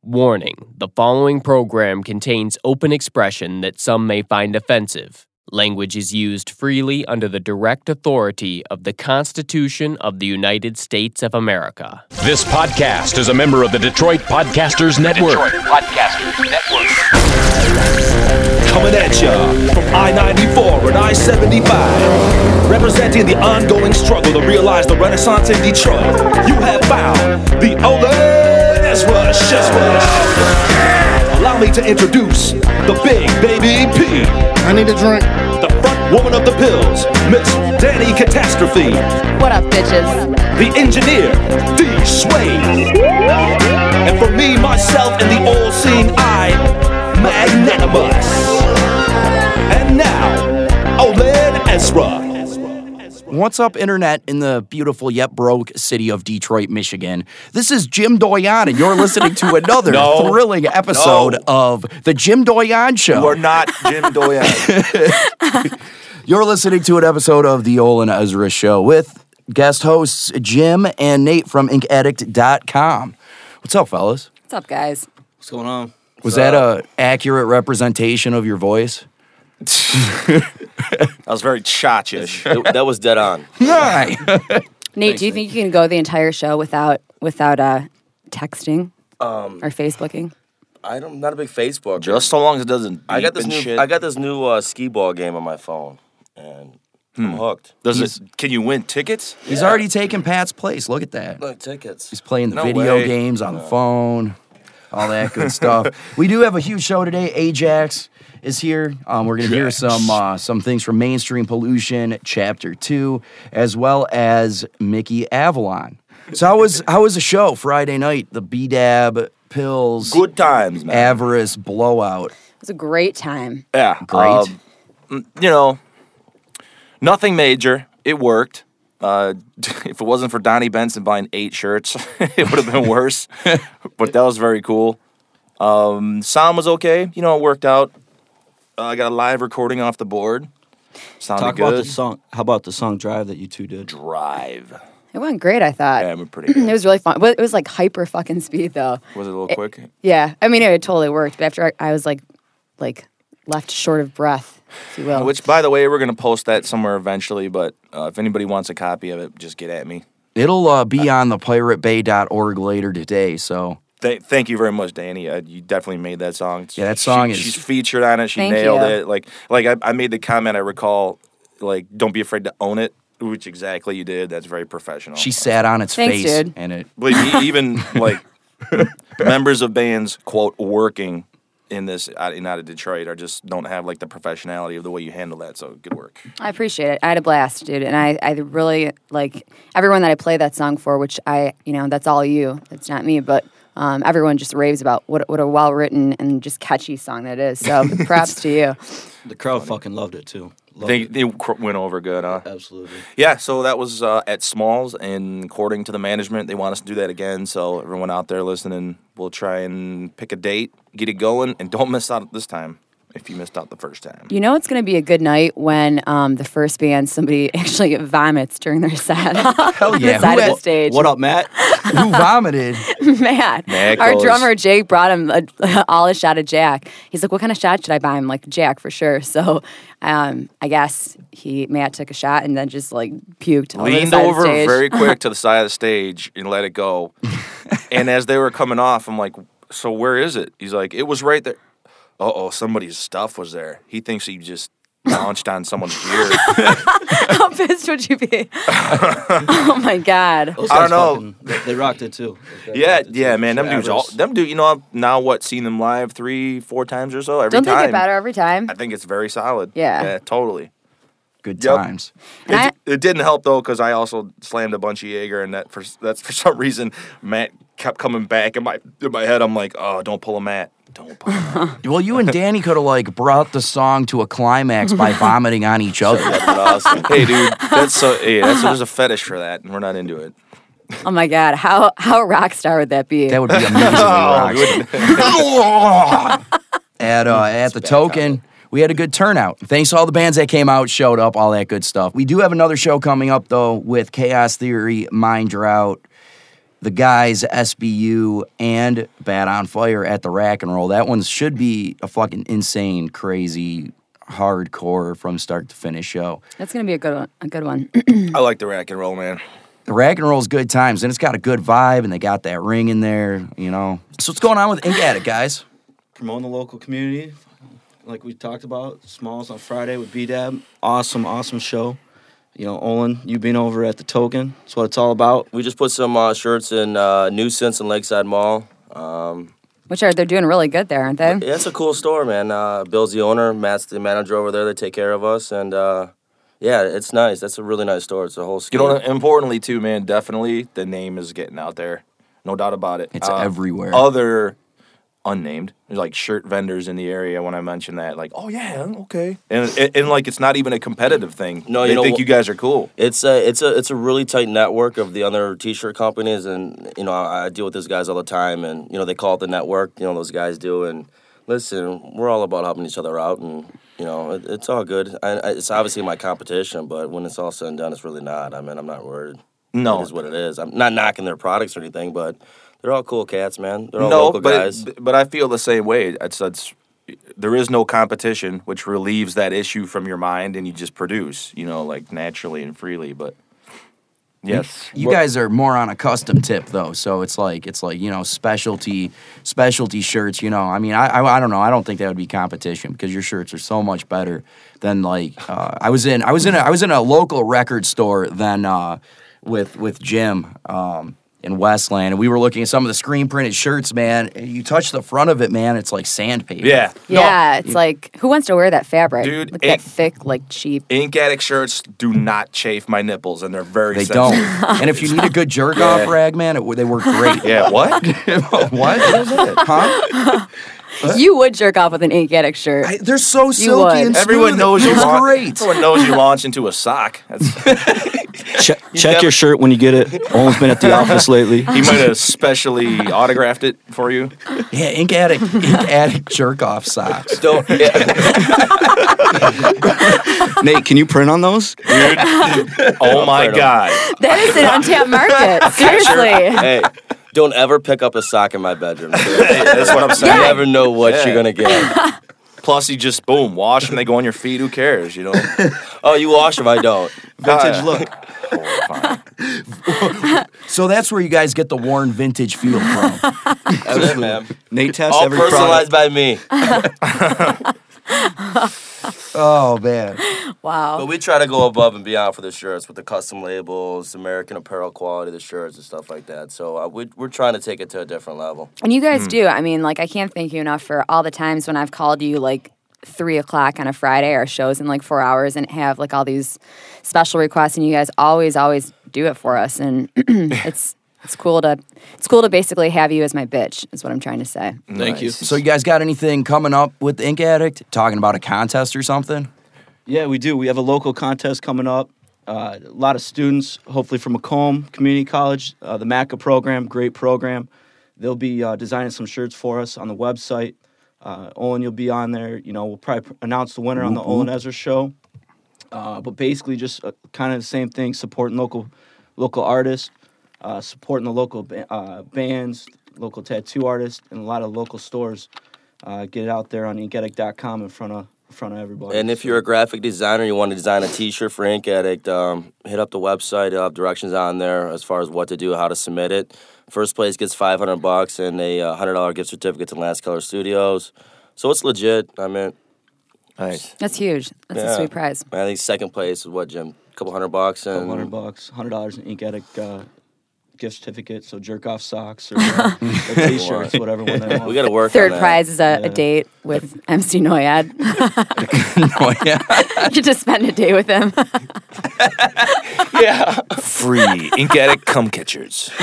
Warning, the following program contains open expression that some may find offensive. Language is used freely under the direct authority of the Constitution of the United States of America. This podcast is a member of the Detroit Podcasters Network. Coming at ya from I-94 and I-75. Representing the ongoing struggle to realize the Renaissance in Detroit. You have found the Olin Ezra Show. Allow me to introduce the Big Baby P. I need a drink. The front woman of the pills, Miss Danny Catastrophe. What up, bitches? The engineer, D. Swade. And for me, myself, and the all-seeing eye, Magnanimous. And now, Olin Ezra. What's up, Internet, in the beautiful yet broke city of Detroit, Michigan? This is Jim Doyon, and you're listening to another thrilling episode of The Jim Doyon Show. You are not Jim Doyon. You're listening to an episode of The Olin Ezra Show with guest hosts Jim and Nate from InkAddict.com. What's up, fellas? What's up, guys? What's going on? Was that an accurate representation of your voice? That was very cha-ish. That was dead on. Right. Nate, do you think you can go the entire show without texting or Facebooking? I'm not a big Facebook. Just so long as it doesn't. I got this new. Shit. I got this new skee ball game on my phone, and I'm hooked. Can you win tickets? He's already taken Pat's place. Look at that. Look, tickets. He's playing the No video way. games on the phone, all that good stuff. We do have a huge show today. Ajax is here. We're going to hear some things from Mainstream Pollution, Chapter 2, as well as Mickey Avalon. So how was the show Friday night? The B-Dab, Pills, Good times, man. Avarice, Blowout. It was a great time. Yeah. Great. Nothing major. It worked. If it wasn't for Donnie Benson buying 8 shirts, it would have been worse. But that was very cool. Sound was okay. It worked out. I got a live recording off the board. Sounded Talk good. about the song. How about the song Drive that you two did? Drive. It went great, I thought. Yeah, we're pretty good. It was really fun. It was like hyper fucking speed, though. Was it a little quick? Yeah. I mean, it totally worked. But after I was like left short of breath, if you will. Which, by the way, we're going to post that somewhere eventually, but if anybody wants a copy of it, just get at me. It'll be on the piratebay.org later today, so... Thank you very much, Danny. You definitely made that song. Yeah, that song She's featured on it. She Thank nailed you. it. I made the comment, I recall, don't be afraid to own it, which exactly you did. That's very professional. She sat on its Thanks, face, dude. and it... Believe me, even, members of bands, quote, working in this, out of Detroit, don't have, the professionality of the way you handle that, so good work. I appreciate it. I had a blast, dude. And I really, everyone that I play that song for, which that's all you. It's not me, but... everyone just raves about what a well-written and just catchy song that is. So props to you. The crowd fucking loved it too. They went over good, huh? Absolutely. Yeah, so that was at Smalls, and according to the management, they want us to do that again. So everyone out there listening, we'll try and pick a date, get it going, and don't miss out this time if you missed out the first time. You know it's going to be a good night when the first band, somebody actually vomits during their set. Hell yeah. On the side of the stage. What up, Matt? Who vomited? Matt. Matt Our goes- drummer, Jake, brought him all a shot of Jack. He's like, what kind of shot should I buy him? Like, Jack, for sure. So I guess Matt took a shot and then just, puked all over the Leaned side of over the stage. very quick to the side of the stage and let it go. And as they were coming off, I'm like, so where is it? He's like, it was right there. Uh-oh, somebody's stuff was there. He thinks he just launched on someone's gear. How pissed would you be? Oh, my God. Those I don't guys know. They rocked it too. Yeah, man. Them dudes, I've now seen them live 3-4 times or so every Don't time. they get better every time? I think it's very solid. Yeah. Totally. Good Yep. times. And It didn't help though, because I also slammed a bunch of Jaeger, and that's for some reason Matt kept coming back in my head. I'm like, oh, don't pull a Matt. Don't pull a Matt. Well, you and Danny could have brought the song to a climax by vomiting on each other. That'd been awesome. Hey, dude, there's a fetish for that, and we're not into it. Oh, my God. How rock star would that be? That would be amazing. At the Token, we had a good turnout. Thanks to all the bands that came out, showed up, all that good stuff. We do have another show coming up, though, with Chaos Theory, Mind Drought, the guys, SBU and Bad on Fire at the Rack and Roll. That one should be a fucking insane, crazy, hardcore from start to finish show. That's gonna be a good one. A good one. I like the Rack and Roll, man. The Rack and Roll's good times, and it's got a good vibe, and they got that ring in there, you know. So what's going on with Ink Addict, guys? Promoting the local community, like we talked about. Smalls on Friday with B-Dab. Awesome show. You know, Olin, you being over at the Token. That's what it's all about. We just put some shirts in Nuisance and Lakeside Mall. They're doing really good there, aren't they? Yeah, it's a cool store, man. Bill's the owner, Matt's the manager over there. They take care of us, and yeah, it's nice. That's a really nice store. It's a whole You scheme. know, importantly too, man, definitely the name is getting out there. No doubt about it. It's everywhere. Other unnamed, there's like shirt vendors in the area. When I mention that, like, oh yeah, okay, and like it's not even a competitive thing. No, they think you guys are cool. It's a really tight network of the other T-shirt companies, and you know I deal with those guys all the time, and you know they call it the network. You know those guys do, and listen, we're all about helping each other out, and you know it's all good. It's obviously my competition, but when it's all said and done, it's really not. I mean, I'm not worried. No, it is what it is. I'm not knocking their products or anything, but they're all cool cats, man. They're all local guys. But I feel the same way. It's there is no competition, which relieves that issue from your mind, and you just produce, you know, like naturally and freely. But yes, You guys are more on a custom tip though, so it's like you know specialty shirts. You know, I mean, I don't know. I don't think that would be competition because your shirts are so much better than like I was in a local record store then with Jim. In Westland, and we were looking at some of the screen printed shirts, man. You touch the front of it, man, it's like sandpaper. Yeah. Yeah, it's like, who wants to wear that fabric? Dude, Like that thick, like cheap. Ink Addict shirts do not chafe my nipples, and they're very They sensitive. don't. And if you need a good jerk off rag, man, they work great. Yeah, what? What? Huh? You would jerk off with an Ink Addict shirt. They're so would. silky and Everyone smooth. knows you It's launch. great. Everyone knows you launch into a sock. Check your shirt when you get it. Olin's been at the office lately. He might have specially autographed it for you. Yeah, Ink Addict jerk off socks. Don't, Nate, can you print on those? Dude. Oh my God. That is an untapped market. Seriously. Hey, don't ever pick up a sock in my bedroom. Hey, that's what I'm saying. You never know what Yeah. you're gonna get. Plus, you just, boom, wash them. They go on your feet. Who cares, you know? Oh, you wash them, I don't. Vintage look. Horrifying. So that's where you guys get the worn vintage feel from. That's it, man. Nate tests All every personalized product. by me. Oh, man. Wow. But we try to go above and beyond for the shirts with the custom labels, American Apparel quality of the shirts and stuff like that. So we're trying to take it to a different level. And you guys do. I mean, like, I can't thank you enough for all the times when I've called you, like, 3 o'clock on a Friday, our show's in, like, 4 hours, and have, like, all these special requests, and you guys always do it for us. And it's cool to basically have you as my bitch, is what I'm trying to say. Thank you. So you guys got anything coming up with the Ink Addict? Talking about a contest or something? Yeah, we do. We have a local contest coming up. A lot of students, hopefully from Macomb Community College, the MACA program, great program. They'll be designing some shirts for us on the website. Olin, you'll be on there. You know, we'll probably announce the winner on the Olin Ezra show. But basically, just kind of the same thing: supporting local artists, supporting the local bands, local tattoo artists, and a lot of local stores. Get it out there on inkaddict.com in front of everybody. And if you're a graphic designer, you want to design a T-shirt for Ink Addict, hit up the website. They'll have directions on there as far as what to do, how to submit it. First place gets $500 and a $100 gift certificate to Last Color Studios. So it's legit. I mean, Nice. That's huge. That's a sweet prize. I think second place is what, Jim? A couple $100 and $100, $100 in Ink Addict gift certificate, so jerk off socks or t-shirts, whatever one they want. we got to work Third on that. prize is a date with MC Noyad. Oh, yeah. You get to spend a day with him. Free Ink Addict cum catchers.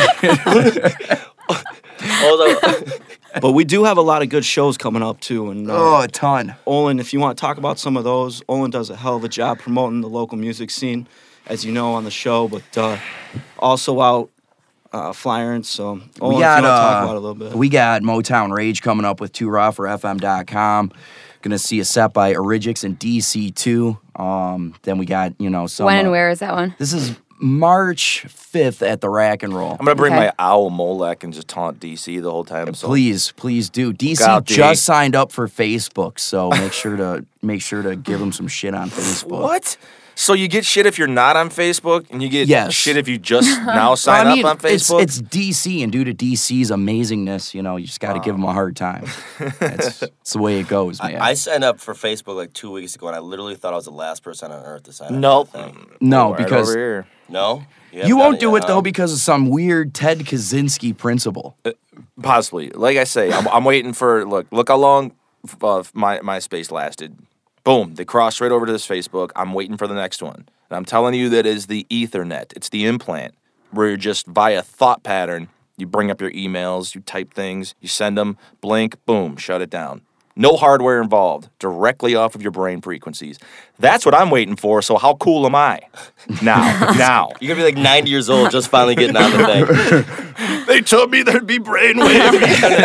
But we do have a lot of good shows coming up too, and Oh, a ton. Olin, if you want to talk about some of those, Olin does a hell of a job promoting the local music scene, as you know, on the show, but also out flyering. So, Olin, if you want to talk about it a little bit. We got Motown Rage coming up with 2 Raw for FM.com. Gonna see a set by Origix and DC2. Then we got, some. When and where is that one? This is March 5th at the Rack and Roll. I'm gonna bring Okay. my owl Molek and just taunt DC the whole time. So Please do. DC out, D. just signed up for Facebook, so make sure to give them some shit on Facebook. What? So you get shit if you're not on Facebook, and you get Yes. shit if you just now Well, sign I mean, up on Facebook. It's DC, and due to DC's amazingness, you just got to give them a hard time. It's the way it goes, man. I signed up for Facebook like 2 weeks ago, and I literally thought I was the last person on earth to sign up. Nope. For the thing. no, Right because over here. No, you won't do it though because of some weird Ted Kaczynski principle. Possibly. Like I say, I'm waiting for look how long my MySpace lasted. Boom, they crossed right over to this Facebook. I'm waiting for the next one. And I'm telling you that is the Ethernet. It's the implant where you're just via thought pattern, you bring up your emails, you type things, you send them, blink, boom, shut it down. No hardware involved, directly off of your brain frequencies. That's what I'm waiting for, so how cool am I? Now. You're gonna be like 90 years old, just finally getting on the thing. They told me there'd be brainwaves.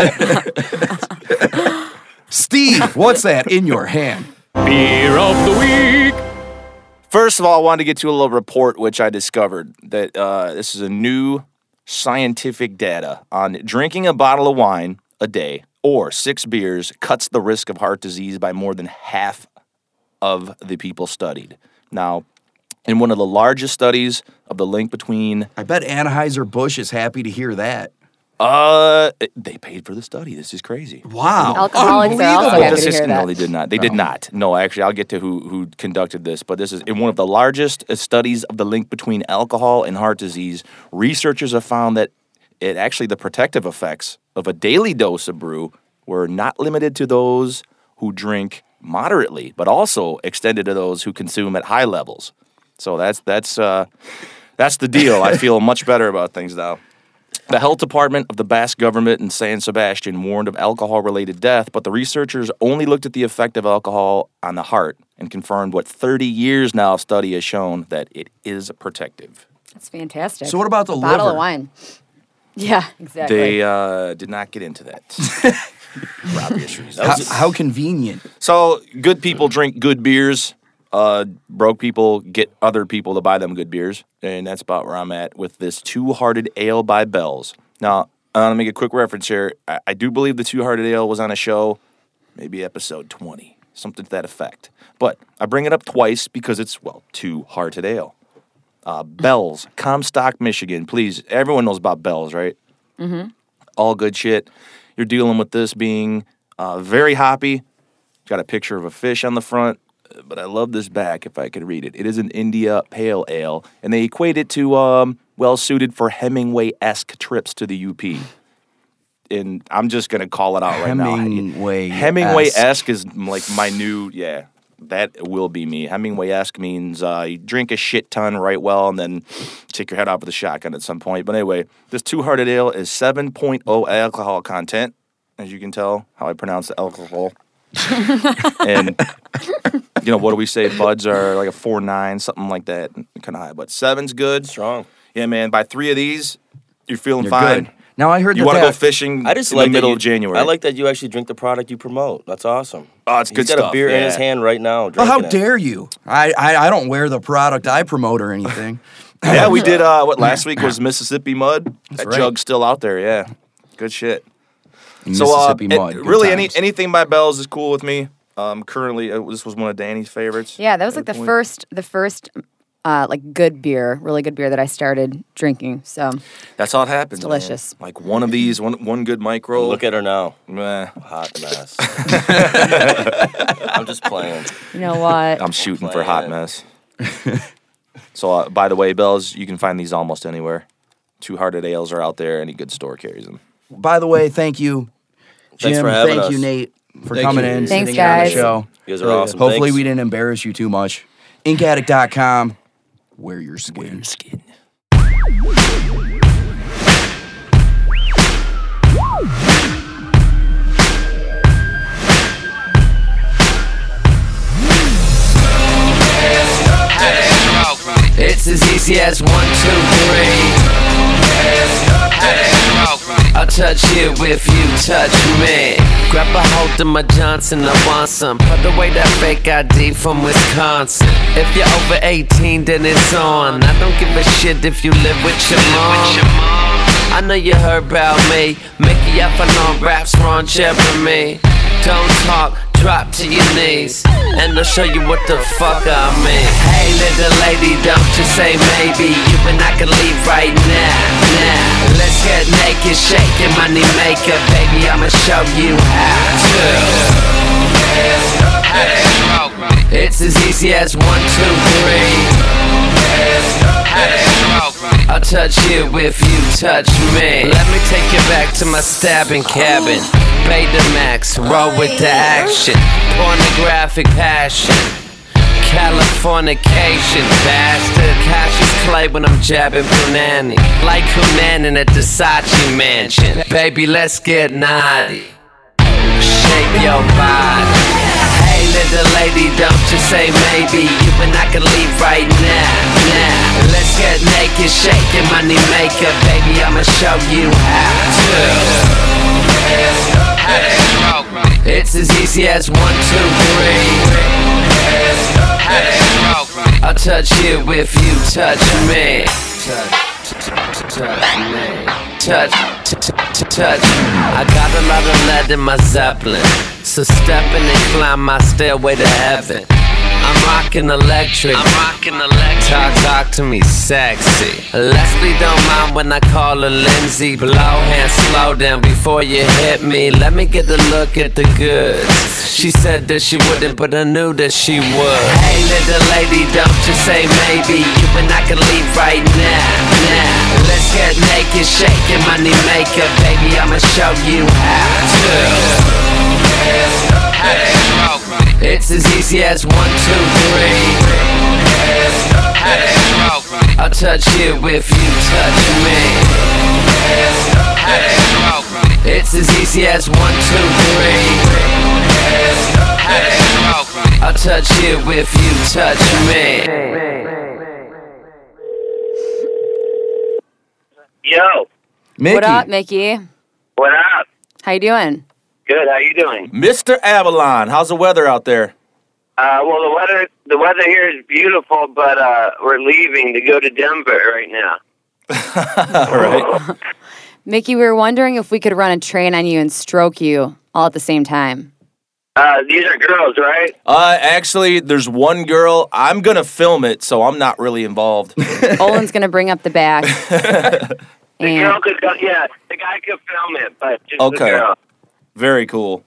Steve, what's that in your hand? Beer of the week. First of all, I wanted to get to a little report which I discovered that this is a new scientific data on drinking a bottle of wine a day or 6 beers cuts the risk of heart disease by more than half of the people studied. Now, in one of the largest studies of the link between I bet Anheuser-Busch is happy to hear that. they paid for the study. This is crazy. Wow. Alcoholics are also happy to hear No, that. they did not. They did not. No, actually, I'll get to who conducted this, but this is in one of the largest studies of the link between alcohol and heart disease. Researchers have found that the protective effects of a daily dose of brew were not limited to those who drink moderately, but also extended to those who consume at high levels. So that's the deal. I feel much better about things now. The health department of the Basque government in San Sebastian warned of alcohol-related death, but the researchers only looked at the effect of alcohol on the heart and confirmed what 30 years now of study has shown, that it is protective. That's fantastic. So what about the bottle liver? of wine? Yeah, exactly. They did not get into that for obvious reasons. How convenient. So good people drink good beers. Broke people get other people to buy them good beers, and that's about where I'm at with this Two-Hearted Ale by Bell's. Now, I want to make a quick reference here. I do believe the Two-Hearted Ale was on a show, maybe episode 20, something to that effect. But I bring it up twice because it's, Two-Hearted Ale. Bell's, Comstock, Michigan. Please, everyone knows about Bell's, right? Mm-hmm. All good shit. You're dealing with this being very hoppy. Got a picture of a fish on the front. But I love this back, if I could read it. It is an India Pale Ale, and they equate it to well-suited for Hemingway-esque trips to the UP. And I'm just going to call it out right now. Hemingway-esque is like my new, that will be me. Hemingway-esque means you drink a shit ton right well and then take your head off with a shotgun at some point. But anyway, this Two-Hearted Ale is 7.0 alcohol content, as you can tell how I pronounce the alcohol. And what do we say? Buds are like a 4.9, something like that, kind of high. But 7's good, Strong. Yeah, man. By 3 of these, you're feeling You're fine. good. Now I heard You want to go fishing I just in like the middle that of January. I like that you actually drink the product you promote. That's awesome. Oh, it's good He's got stuff, a beer in yeah. his hand right now. Well, how drinking it. dare you? I don't wear the product I promote or anything. Yeah, we did. Last week was Mississippi Mud. That right. jug's still out there. Yeah, good shit. Mississippi Mud. good Really, times. anything by Bell's is cool with me. Currently, this was one of Danny's favorites. Yeah, that was like the first good beer, really good beer that I started drinking. So That's how it happens. It's delicious. Man. Like one of these, one good micro. Look at her now. Meh. Hot mess. I'm just playing. you know what? I'm shooting for hot Playing. mess. So, by the way, Bell's, you can find these almost anywhere. Two-Hearted Ales are out there. Any good store carries them. By the way, thank you, Jim. Thanks for having thank us. you, Nate, for Thank coming you. in, Thanks, sitting here on the guys. show. You guys are awesome. Hopefully, Thanks. we didn't embarrass you too much. Inkaddict.com. Wear your skin. It's as easy as 1, 2, 3. I'll touch you if you touch me. Grab a hold holding my Johnson, I want some. Put away that fake ID from Wisconsin. If you're over 18, then it's on. I don't give a shit if you live with your mom. I know you heard about me. Mickey F on raps, Ron Jeremy. Don't talk, drop to your knees, and I'll show you what the fuck I mean. Hey little lady, don't you say maybe. You and I can leave right now. Let's get naked, shaking money maker. Baby, I'ma show you how to. It's as easy as 1, 2, 3. I'll touch you if you touch me. Let me take you back to my stabbing cabin. Betamax, roll with the action. Pornographic passion. Californication, bastard. Cassius Clay when I'm jabbing Punani. Like Hunan in a Versace mansion. Baby, let's get naughty. Shake your body. Hey little lady, don't you say maybe. You and I can leave right now. Let's get naked, shaking money maker. Baby, I'ma show you how to. It's as easy as 1, 2, 3. I'll touch you if you touch me. Touch. I got a lot of lead in my Zeppelin, so step in and climb my stairway to heaven. I'm rockin' electric. Talk to me sexy. Leslie don't mind when I call her Lindsay. Blow hand, slow down before you hit me. Let me get a look at the goods. She said that she wouldn't, but I knew that she would. Hey little lady, don't you say maybe. You and I can leave right now. Let's get naked, shaking money maker. Baby, I'ma show you how to. It's as easy as 1, 2, 3. I'll touch you if you touch me. It's as easy as 1, 2, 3. I'll touch you if you touch me. Yo. Mickey. What up, Mickey? What up? How you doing? Good. How you doing? Mr. Avalon, how's the weather out there? Well, the weather here is beautiful, but we're leaving to go to Denver right now. All right. Mickey, we were wondering if we could run a train on you and stroke you all at the same time. These are girls, right? Actually, there's one girl. I'm gonna film it, so I'm not really involved. Olin's gonna bring up the back. The girl could go. Yeah, the guy could film it, but just Okay. the girl. Very cool.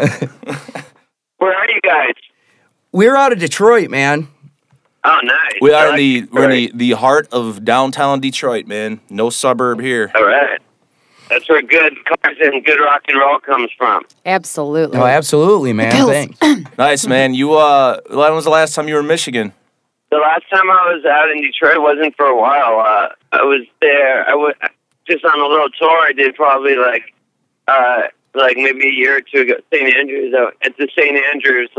Where are you guys? We're out of Detroit, man. Oh, nice. We're in the heart of downtown Detroit, man. No suburb here. All right. That's where good cars and good rock and roll comes from. Absolutely. Oh, absolutely, man. Bills. Thanks. Nice, man. You when was the last time you were in Michigan? The last time I was out in Detroit wasn't for a while. I was there. I was just on a little tour. I did probably like maybe a year or two ago. St. Andrews. At the St. Andrews,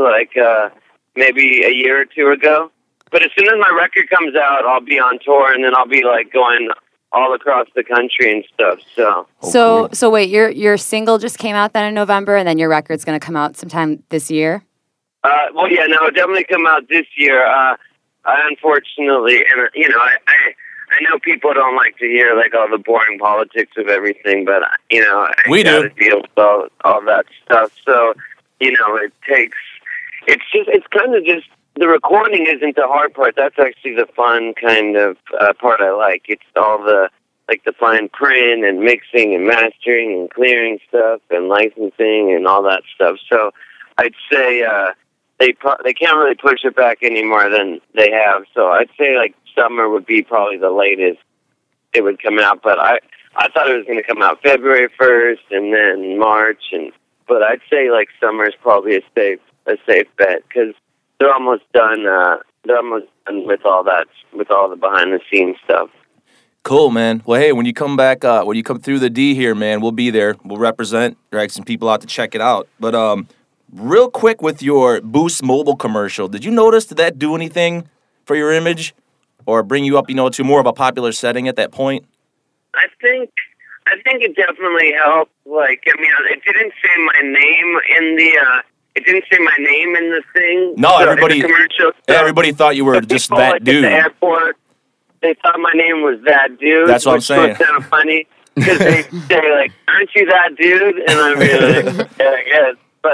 maybe a year or two ago. But as soon as my record comes out, I'll be on tour, and then I'll be like going all across the country and stuff. So wait, your single just came out then in November, and then your record's going to come out sometime this year? Well, yeah, no, it'll definitely come out this year. I unfortunately, and I know people don't like to hear like all the boring politics of everything, but I We gotta do. deal with all that stuff. So it takes. It's kind of just. The recording isn't the hard part. That's actually the fun kind of part I like. It's all the fine print and mixing and mastering and clearing stuff and licensing and all that stuff. So I'd say they can't really push it back any more than they have. So I'd say like summer would be probably the latest it would come out. But I thought it was going to come out February 1st and then March. But I'd say like summer is probably a safe bet because they're almost done. They're almost done with all that, with all the behind the scenes stuff. Cool, man. Well, hey, when you come back, when you come through the D here, man, we'll be there. We'll represent, drag some people out to check it out. But real quick with your Boost Mobile commercial, did you notice, did that do anything for your image or bring you up, to more of a popular setting at that point? I think I think it definitely helped. Like, I mean, it didn't say my name in the. It didn't say my name in the thing. No, so everybody. in the commercial, so Everybody thought you were just people, that like, dude. At the airport, they thought my name was that dude. That's what I'm which saying. was kind of funny because they say like, "Aren't you that dude?" And I'm really like, yeah, I guess. But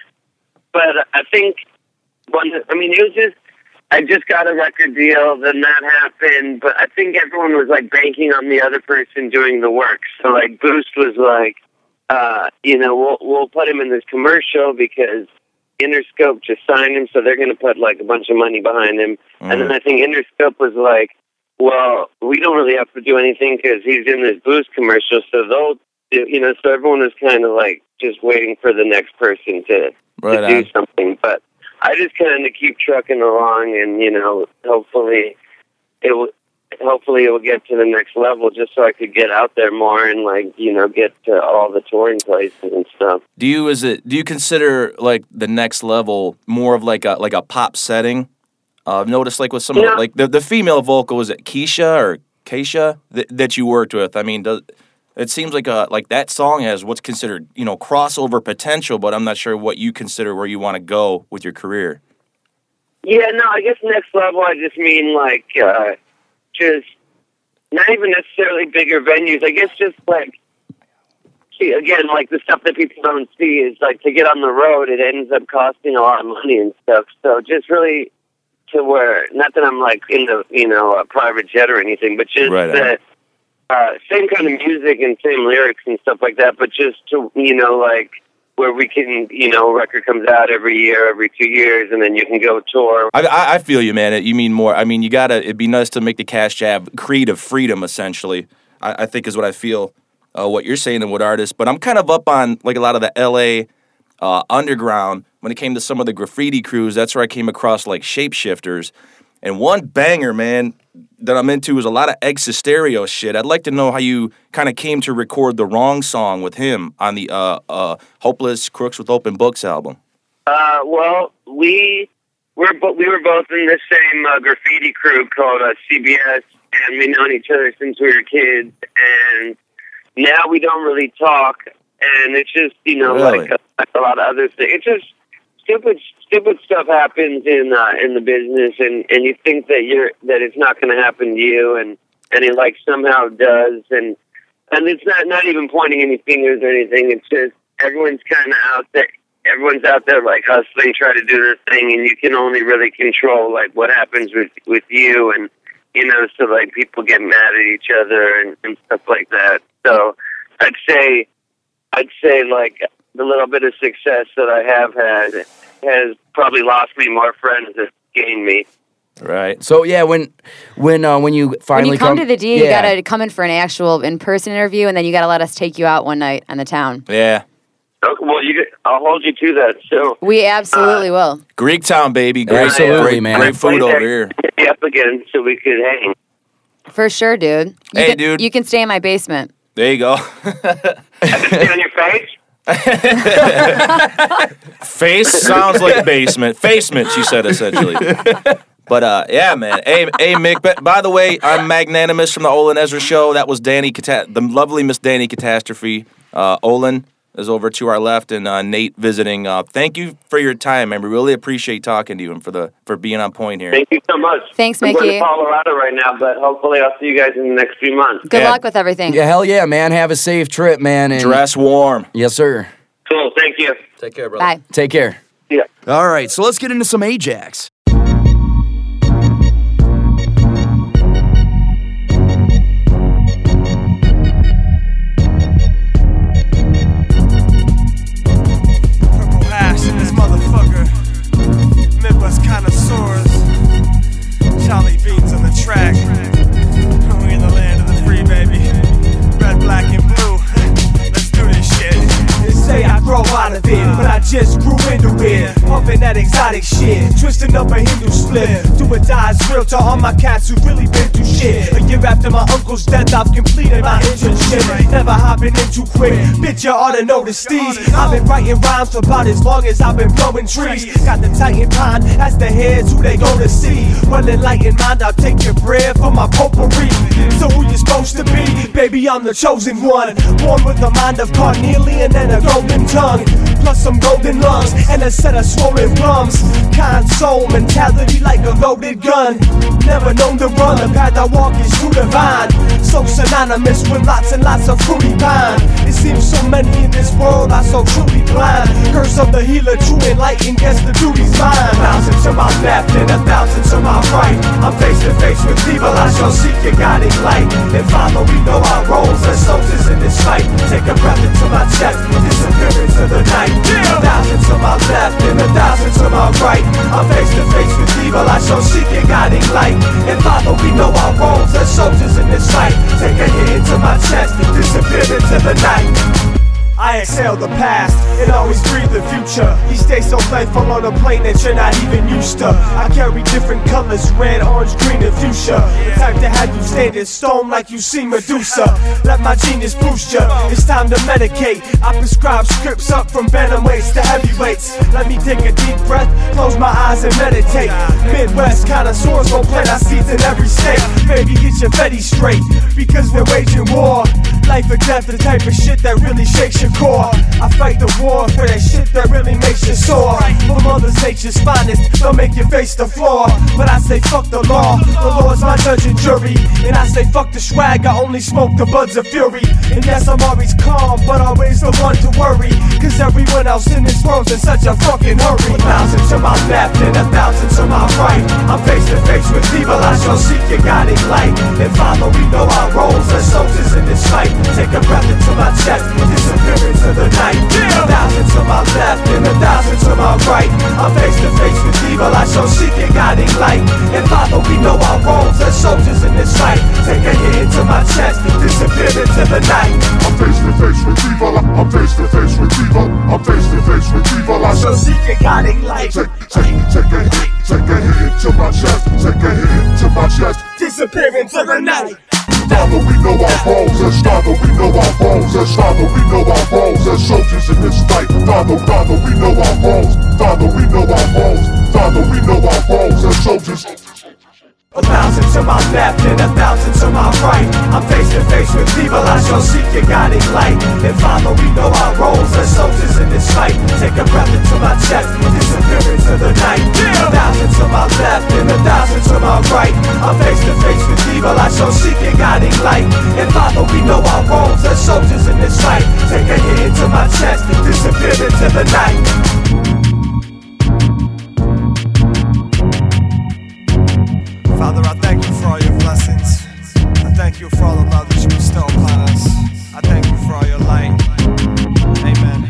I think it was just. I just got a record deal, then that happened, but I think everyone was, like, banking on the other person doing the work. So, like, Boost was like, we'll put him in this commercial because Interscope just signed him, so they're going to put, like, a bunch of money behind him. Mm. And then I think Interscope was like, well, we don't really have to do anything because he's in this Boost commercial, so so everyone was kind of, like, just waiting for the next person to do something. But I just kind of keep trucking along, and hopefully it will get to the next level, just so I could get out there more and get to all the touring places and stuff. Do you consider like the next level more of like a pop setting? I've noticed like with some of like the female vocal, was it Keisha that you worked with? I mean, it seems like that song has what's considered, crossover potential, but I'm not sure what you consider where you want to go with your career. Yeah, no, I guess next level, I just mean like, just not even necessarily bigger venues. I guess just like, again, like the stuff that people don't see is like to get on the road, it ends up costing a lot of money and stuff. So just really to where, not that I'm like in the, a private jet or anything, but just that, same kind of music and same lyrics and stuff like that, but just to, like, where we can, record comes out every year, every 2 years, and then you can go tour. I feel you, man. You mean more. I mean, it'd be nice to make the Cash Jab creative freedom, essentially, I think is what I feel, what you're saying and what artists. But I'm kind of up on, like, a lot of the L.A. Underground. When it came to some of the graffiti crews, that's where I came across, like, Shapeshifters. And one banger, man, that I'm into is a lot of Ex-Hysterio shit. I'd like to know how you kind of came to record the Wrong song with him on the Hopeless Crooks with Open Books album. Well, we were both in the same graffiti crew called CBS, and we've known each other since we were kids. And now we don't really talk, and it's just really? like a lot of other things. It's just stupid stuff happens in the business, and you think that it's not going to happen to you, and it like somehow does, and it's not even pointing any fingers or anything. It's just everyone's kind of out there. Everyone's out there like hustling, try to do their thing, and you can only really control like what happens with you, and so like people get mad at each other and stuff like that. So I'd say like the little bit of success that I have had has probably lost me more friends than gained me. Right. So yeah, when you finally come to the D, you gotta come in for an actual in-person interview, and then you gotta let us take you out one night on the town. Yeah. Okay, well, I'll hold you to that. So we absolutely will. Greek Town, baby. Absolutely, man. Great food over here. Hit me up again so we could hang. For sure, dude. Dude. You can stay in my basement. There you go. I can stay on your face? Face sounds like basement. Facement, she said, essentially. But, yeah, man. Hey, Mick, but by the way, I'm Magnanimous from the Olin Ezra Show. That was the lovely Miss Danny Catastrophe. Olin is over to our left, and Nate visiting. Thank you for your time, man. We really appreciate talking to you and for being on point here. Thank you so much. Thanks, I'm Mickey. going to Colorado right now, but hopefully I'll see you guys in the next few months. Good luck with everything. Yeah, hell yeah, man. Have a safe trip, man. And dress warm. Yes, sir. Cool. Thank you. Take care, brother. Bye. Take care. Yeah. All right, so let's get into some Ajax. Charlie Beans on the track. We in the land of the free, baby. Red, black, and blue. Let's do this shit. They say I grow out of it, but I just grew into it. Pumping that exotic shit, twisting up a Hindu split. Do or die is real to all my cats who really been through shit. A year after my uncle's death, I've completed my internship. Never hopping in too quick, bitch, you oughta know the steez. I've been writing rhymes for about as long as I've been blowing trees. Got the Titan Pine, that's the heads who they go to see. Well enlightened mind, I'll take your bread for my potpourri. So who you supposed to be? Baby, I'm the chosen one. Born with the mind of carnelian and a golden tongue, plus some golden lungs and a set of swollen plums. Kind soul mentality like a loaded gun. Never known to run, the path I walk is too divine. So synonymous with lots and lots of fruity pine. It seems so many in this world are so truly blind. Curse of the healer, true enlightened, guess the duty's mine. 1,000 to my left and 1,000 to my right. I'm face to face with evil, I shall seek your guiding light. And follow, we know our roles as soldiers in this fight. Take a breath into my chest, disappear into the night. 1,000 to my left and 1,000 to my right. I'm face to face with evil, I shall seek your guiding light. And follow, we know our roles as soldiers in this fight. Take a hit into my chest, disappear into the night. I exhale the past and always breathe the future. You stay so playful on a plane that you're not even used to. I carry different colors, red, orange, green, and fuchsia. The type to have you standing stone like you see Medusa. Let my genius boost ya, it's time to medicate. I prescribe scripts up from bantamweights to heavyweights. Let me take a deep breath, close my eyes and meditate. Midwest connoisseurs gon' plant our seeds in every state. Baby, get your Fetty straight, because we're waging war. Life or death, the type of shit that really shakes your core. I fight the war for that shit that really makes you sore. For Mother Nature's finest, don't make you face the floor. But I say fuck the law, the Lord's my judge and jury. And I say fuck the swag, I only smoke the buds of fury. And yes, I'm always calm, but always the one to worry. Cause everyone else in this world's in such a fucking hurry. 1,000 to my left and 1,000 to my right. I'm face to face with evil, I shall seek your guiding light. And follow, we know our roles as soldiers in this fight. Take a breath into my chest, disappear into the night. 1,000 to my left and 1,000 to my right. I'm face to face with evil, I shall seek your guiding light. And follow, we know our roles as soldiers in this fight. Take a hit into my chest, disappear into the night. I'm face to face with evil, I'm face to face with evil. I'm face to face with evil, I shall seek your guiding light. Take a hit into my chest, take a hit into my chest, disappear into the night. Father, we know our roles as Father, we know our roles as Father, we know our roles as soldiers in this fight. Father, we know our roles. Father, we know our roles. Father, we know our roles as soldiers. 1,000 to my left and 1,000 to my right. I'm face to face with evil, I shall seek your guiding light. And follow, we know our roles as soldiers in this fight. Take a breath into my chest, disappear into the night. 1,000 to my left and 1,000 to my right. I'm face to face with evil, I shall seek your guiding light. And follow, we know our roles as soldiers in this fight. Take a hit into my chest, disappear into the night. Father, I thank you for all your blessings. I thank you for all the love that you bestow upon us. I thank you for all your light. Amen.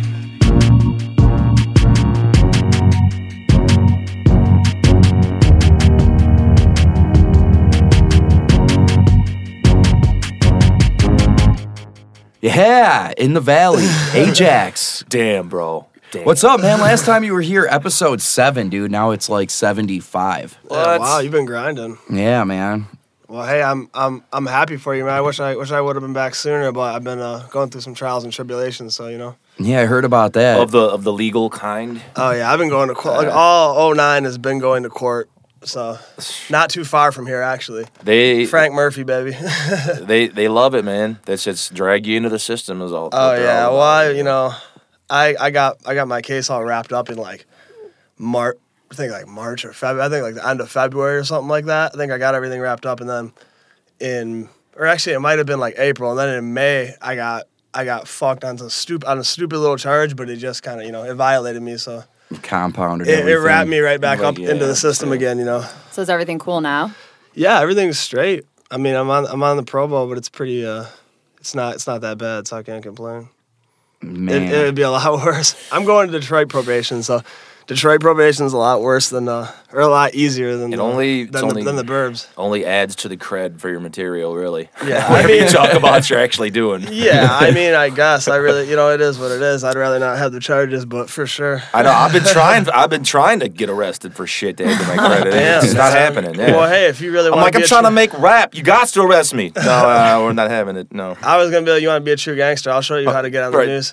Yeah, in the valley, Ajax. Damn, bro. Damn. What's up, man? Last time you were here, episode 7, dude. Now it's like 75. Yeah, wow, you've been grinding. Yeah, man. Well, hey, I'm happy for you, man. I wish I would have been back sooner, but I've been going through some trials and tribulations, so you know. Yeah, I heard about that. Of the legal kind. Oh yeah, I've been going to court. Like all 09 has been going to court, so not too far from here actually. Frank Murphy, baby. they love it, man. They just drag you into the system is all. Oh yeah, well I got my case all wrapped up in like March. I think like March or February. I think like the end of February or something like that. I think I got everything wrapped up, and then it might have been like April, and then in May I got fucked on a stupid little charge, but it just kind of it violated me, so compounded. It wrapped me right back up into the system again, So is everything cool now? Yeah, everything's straight. I mean, I'm on the probo, but it's pretty. It's not that bad, so I can't complain. Man, it would be a lot worse. I'm going to Detroit probation, so Detroit probation is a lot worse than, or a lot easier than It only than the burbs. Only adds to the cred for your material, really. Yeah, Whatever you talk about, what you're actually doing. Yeah, I mean, I guess I really, it is what it is. I'd rather not have the charges, but for sure. I know. I've been trying to get arrested for shit to add to my credit. Damn, It's not happening. Yeah. Well, hey, if you really want, I'm trying to make rap. You got to arrest me. No, we're not having it. No. I was gonna be like, you want to be a true gangster? I'll show you how to get on the right. news.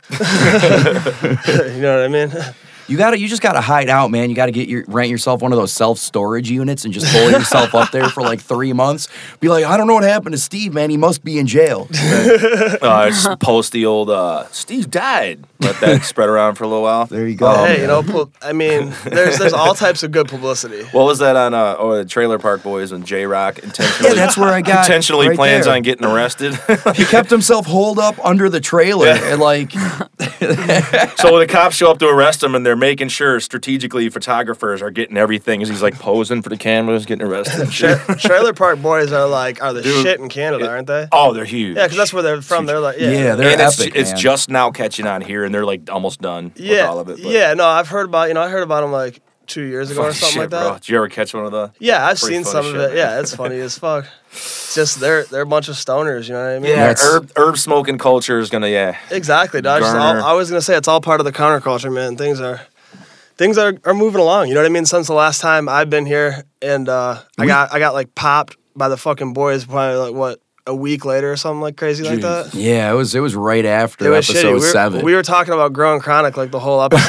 You know what I mean? You just gotta hide out, man. You gotta rent yourself one of those self-storage units and just pull yourself up there for like 3 months. Be like, I don't know what happened to Steve, man. He must be in jail. Just post the old Steve died. Let that spread around for a little while. There you go. Hey, I mean, there's all types of good publicity. What was that on the Trailer Park Boys when J-Rock intentionally? Yeah, that's where I got intentionally right plans there. on getting arrested. He kept himself holed up under the trailer and like. So when the cops show up to arrest him, and they're making sure strategically photographers are getting everything, as he's like posing for the cameras, getting arrested. Trailer Park Boys are the Dude, shit in Canada, aren't they? Oh, they're huge. Yeah, because that's where they're from. They're like, yeah, they're and epic. It's man. just now catching on here, and they're like almost done with all of it. But Yeah, no, I've heard about them like 2 years ago or Fucking something shit, like that. bro. Did you ever catch one of the? Yeah, I've Pretty seen funny some of shit, it. Yeah, it's funny as fuck. It's just they're a bunch of stoners. You know what I mean? Yeah, herb smoking culture is gonna Exactly, dog. garner. I was gonna say it's all part of the counterculture, man. Things are moving along. You know what I mean? Since the last time I've been here, and I got like popped by the fucking boys probably like a week later or something like crazy like that. Yeah, it was right after It was episode shitty. 7. We were talking about growing chronic like the whole episode.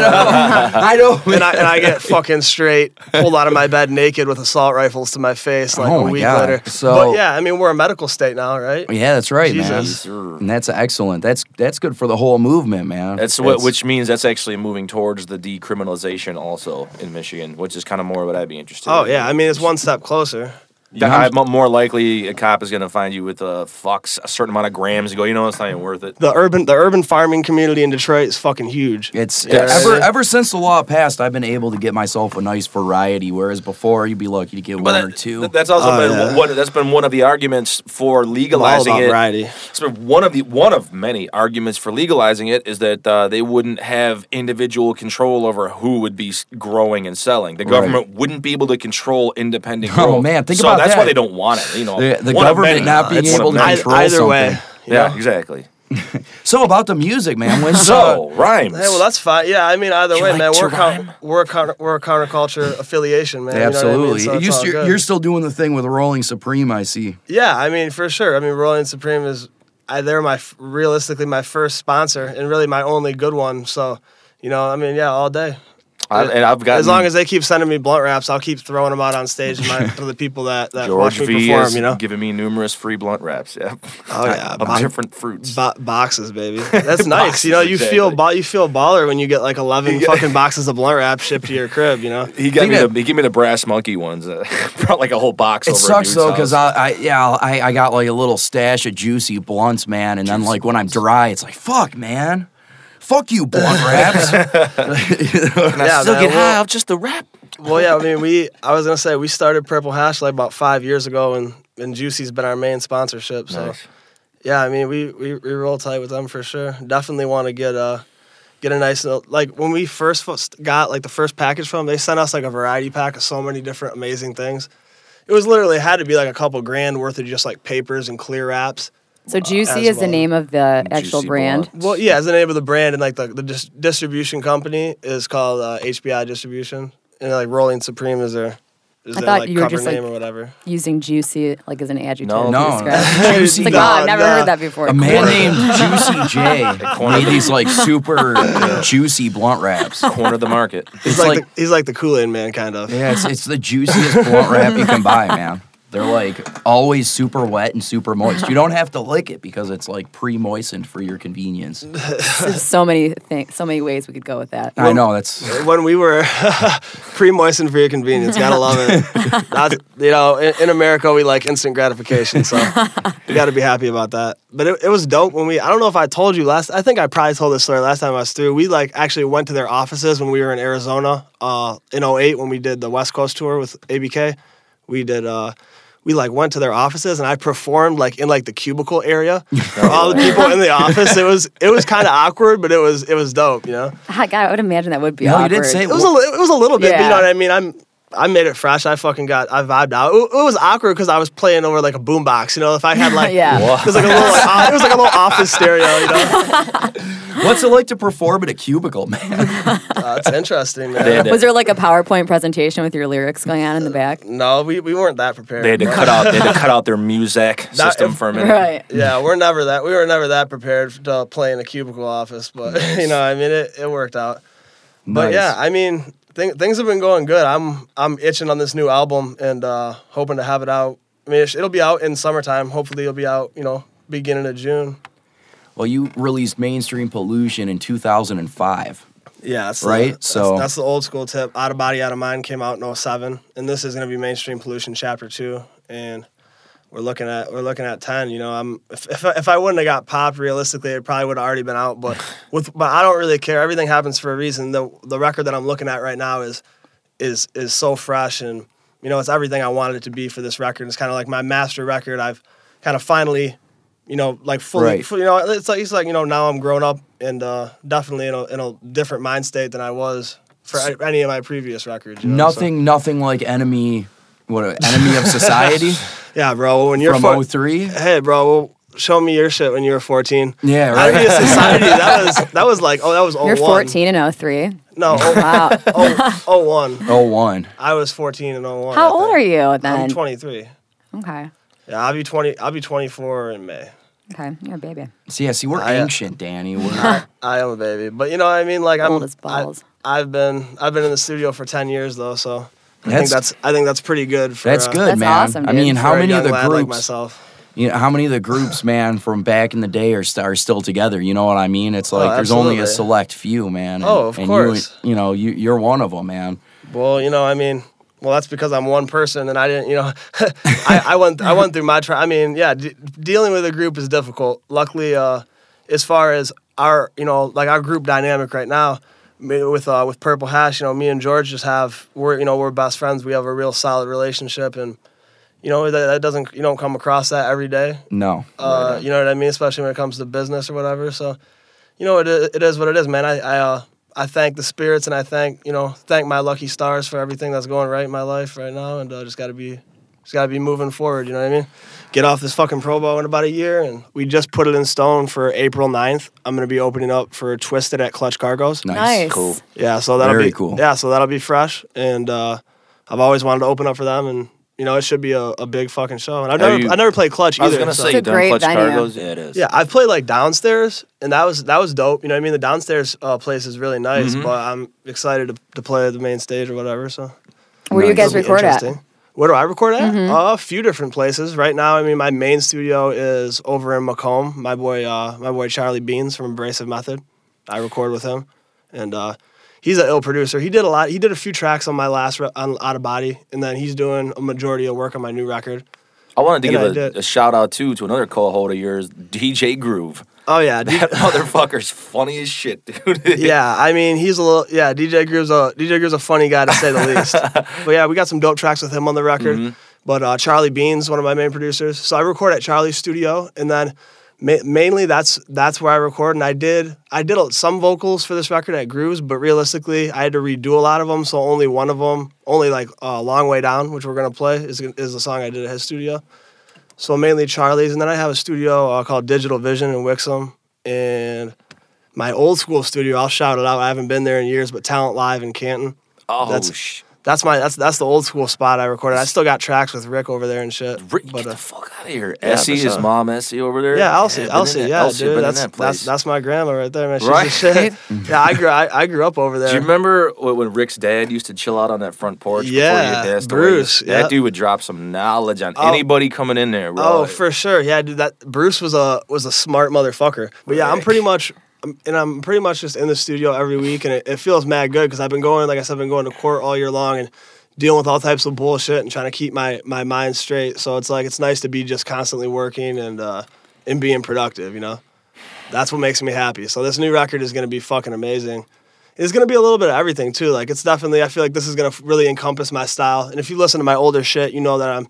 I know. And I get fucking straight pulled out of my bed naked with assault rifles to my face like Oh a my week God. later. So- but yeah, I mean we're a medical state now, right? Yeah, that's right, Jesus. man. And that's excellent. That's good for the whole movement, man. Which means that's actually moving towards the decriminalization also in Michigan, which is kind of more what I'd be interested in. Oh yeah, I mean it's one step closer. I'm more likely a cop is going to find you with a certain amount of grams and go, it's not even worth it. The urban farming community in Detroit is fucking huge. It's Yeah, ever since the law passed, I've been able to get myself a nice variety. Whereas before, you'd be lucky to get one or two. That's also that's been one of the arguments for legalizing all about it. variety. It's been one of many arguments for legalizing it is that they wouldn't have individual control over who would be growing and selling. The government wouldn't be able to control independent growth. Oh man, think so about that's that. why they don't want it. The one of government many. not being It's able to one of many. control either something. way. Yeah, exactly. So about the music, man. When rhymes. Hey, well that's fine. Yeah, I mean either way, like man. to We're a counterculture affiliation, man. absolutely, You know what I mean? So it's all good. you're still doing the thing with Rolling Supreme. I see. Yeah, I mean for sure. I mean Rolling Supreme is they're realistically my first sponsor and really my only good one. So I mean all day. I've got as long as they keep sending me blunt wraps, I'll keep throwing them out on stage for the people that watch George me V perform. is giving me numerous free blunt wraps. Yeah. Oh yeah, of different fruits. Boxes, baby. That's nice. Boxes, You feel exactly. you feel baller when you get like 11 fucking boxes of blunt wrap shipped to your crib. He gave me the brass monkey ones. Brought like a whole box. It over sucks though because because I got like a little stash of juicy blunts, man, and then like when I'm dry, it's like fuck, man. Fuck you, blunt wraps. Yeah, still man, get high off just the rap. Well, yeah. I mean, I was gonna say we started Purple Hash like about 5 years ago, and Juicy's been our main sponsorship. So, Nice. yeah, I mean, we roll tight with them for sure. Definitely want to get a nice like when we first got like the first package from them, they sent us like a variety pack of so many different amazing things. It was literally had to be like a couple grand worth of just like papers and clear wraps. So Juicy is the name of the actual Juicy brand. Well, yeah, it's the name of the brand, and like the distribution company is called HBI Distribution, and like Rolling Supreme is their I thought like you were cover just like name or whatever. using juicy like as an adjective. No. to No. describe it. It's like, No, I've never no. heard that before. A man named Juicy J made these like super juicy blunt wraps. Corner of the market. He's It's like the Kool-Aid man, kind of. Yeah, it's the juiciest blunt wrap you can buy, man. They're like always super wet and super moist. You don't have to lick it because it's like pre-moistened for your convenience. There's so many things, so many ways we could go with that. I know that's When we were pre-moistened for your convenience, gotta love it. That's, in America we like instant gratification, so you gotta be happy about that. But it was dope when I don't know if I told you I think I probably told this story last time I was through. We like actually went to their offices when we were in Arizona in 2008 when we did the West Coast tour with ABK. We we like went to their offices and I performed like in like the cubicle area for all the people in the office. It was kind of awkward, but it was dope, you know. God, I would imagine that would be No, awkward. you did say It was a little bit, but you Yeah. know what I mean. I made it fresh. I vibed out. It was awkward because I was playing over like a boombox. You know, if I had like, Yeah. it was like it was like a little office stereo. You know, What's it like to perform in a cubicle, man? it's interesting, man. Was there like a PowerPoint presentation with your lyrics going on in the back? No, we weren't that prepared. They had to cut out their music system for a minute. Right. Yeah, we were never that prepared to play in a cubicle office, but you know, I mean, it worked out. But Nice. yeah, I mean, things have been going good. I'm itching on this new album and hoping to have it out. I mean, it'll be out in summertime. Hopefully, it'll be out, you know, beginning of June. Well, you released Mainstream Pollution in 2005. Yeah, that's Right? that's the old school tip. Out of Body, Out of Mind came out in 2007, and this is going to be Mainstream Pollution Chapter 2, and we're looking at 10. You know, if I wouldn't have got popped, realistically, it probably would have already been out. But I don't really care. Everything happens for a reason. The record that I'm looking at right now is so fresh, and you know, it's everything I wanted it to be for this record. It's kind of like my master record. I've kind of finally, you know, like fully, Right. you know, it's like you know, now I'm grown up and definitely in a different mind state than I was for any of my previous records. You know, Nothing like Enemy of Society Yeah, bro. When you're from 03. Hey, bro. Show me your shit when you were 14. Yeah, right. Enemy of Society. That was like that was 01. You're 14 in 03. No, Wow. 01. 01. I was 14 in 01. How old are you then? I'm 23. Okay. Yeah, I'll be 24 in May. Okay. You're a baby. See, we're ancient, Danny. We're I am a baby, but you know what I mean. Like I'm Old as balls. I've been in the studio for 10 years though, so I That's- think that's pretty good. For, That's good, That's man. awesome, I dude. mean, for how a many of young the lad like groups? myself. You know, how many of the groups, man, from back in the day are still together? You know what I mean? It's like there's only a absolutely. select few, man. And, Oh, of and course. You know, you're one of them, man. Well, you know, I mean, that's because I'm one person, and I didn't, you know, I went through my I mean, yeah, dealing with a group is difficult. Luckily, as far as our, you know, like our group dynamic right now, with Purple Hash, you know, me and George we're best friends. We have a real solid relationship, and you know that doesn't, you don't come across that every day. No. You know what I mean, especially when it comes to business or whatever. So, you know, it is what it is, man. I thank the spirits and I thank my lucky stars for everything that's going right in my life right now, and just gotta be moving forward. You know what I mean? Get off this fucking promo in about a year, and we just put it in stone for April 9th. I'm gonna be opening up for Twisted at Clutch Cargoes. Nice. Cool. Yeah, so that'll Very be cool. Yeah, so that'll be fresh, and I've always wanted to open up for them, and you know, it should be a big fucking show. And I never played Clutch either. I was gonna so- say, It's a you done great Clutch venue. Cargoes? Yeah, it is. Yeah, I've played like downstairs, and that was dope. You know what I mean? The downstairs place is really nice, but I'm excited to play at the main stage or whatever. So Where do you guys it'll be record at? interesting. Where do I record at? A few different places. Right now, I mean, my main studio is over in Macomb. My boy Charlie Beans from Abrasive Method. I record with him, and he's an ill producer. He did a lot. He did a few tracks on my last on Out of Body, and then he's doing a majority of work on my new record. I wanted to And I give did. a shout out to another co-host of yours, DJ Groove. Oh yeah, That motherfucker's funny as shit, dude. Yeah, I mean, he's a little. Yeah, DJ Groove's a funny guy to say the least. But yeah, we got some dope tracks with him on the record. But Charlie Beans, one of my main producers. So I record at Charlie's studio, and then mainly that's where I record. And I did some vocals for this record at Grooves, but realistically, I had to redo a lot of them. So only one of them, like Long Way Down, which we're gonna play, is the song I did at his studio. So mainly Charlie's, and then I have a studio called Digital Vision in Wixom, and my old school studio, I'll shout it out. I haven't been there in years, but Talent Live in Canton. Oh, That's the old school spot I recorded. I still got tracks with Rick over there and shit. Rick, but, get the fuck out of here. yeah, Essie, for his sure. mom, Essie over there. Yeah, Elsie, been Elsie, in that- yeah, Elsie, dude, been in that place. that's my grandma right there, man. She's Right? the shit. Yeah, I grew up over there. Do you remember when Rick's dad used to chill out on that front porch Yeah, before he passed Bruce, away? yep. That dude would drop some knowledge on Oh. anybody coming in there, bro. Oh, for sure. Yeah, dude. That Bruce was a smart motherfucker. But yeah, I'm pretty much just in the studio every week, and it feels mad good because I've been going to court all year long and dealing with all types of bullshit and trying to keep my mind straight. So it's nice to be just constantly working and being productive. You know, that's what makes me happy. So this new record is gonna be fucking amazing. It's gonna be a little bit of everything too. Like it's definitely, I feel like this is gonna really encompass my style. And if you listen to my older shit, you know that